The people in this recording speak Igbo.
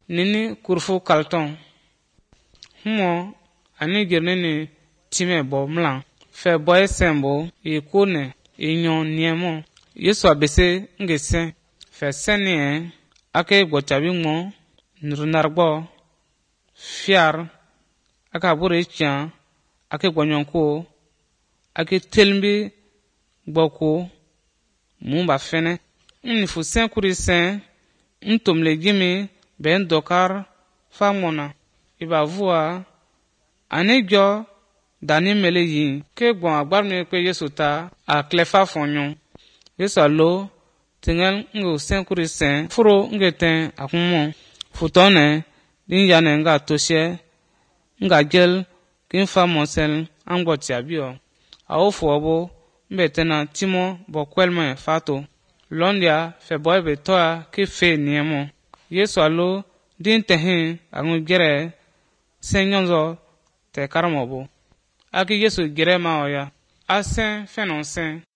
nini kurfu kalton humo ani girnini time bo mlan fe boy sembo e kone e nyon niemo Yesu abese ngesen fe seni ake gbochabi mo nrunargbo fiar aka bure chian ake gbonyonko ake telmbi gboko mumba fene nfu sen kuri sen ntomle gimi ben dokar famona iba vua anegyo dani mele yi ke gbon agbarme pe Yesu ta a klefa fonyon Yesu alo tingel ngo sen kuri sen furo ngeten akumo futone din yane nga toshe nga gel kin fa monsel angbo tiabio awo fobo mbetena timo bo kwelme fato londia fe boy be toa ki fe niemo Yesu alo din tehin angu gere senyonzo te karamobo aki Yesu gere ma oya asen fenon sen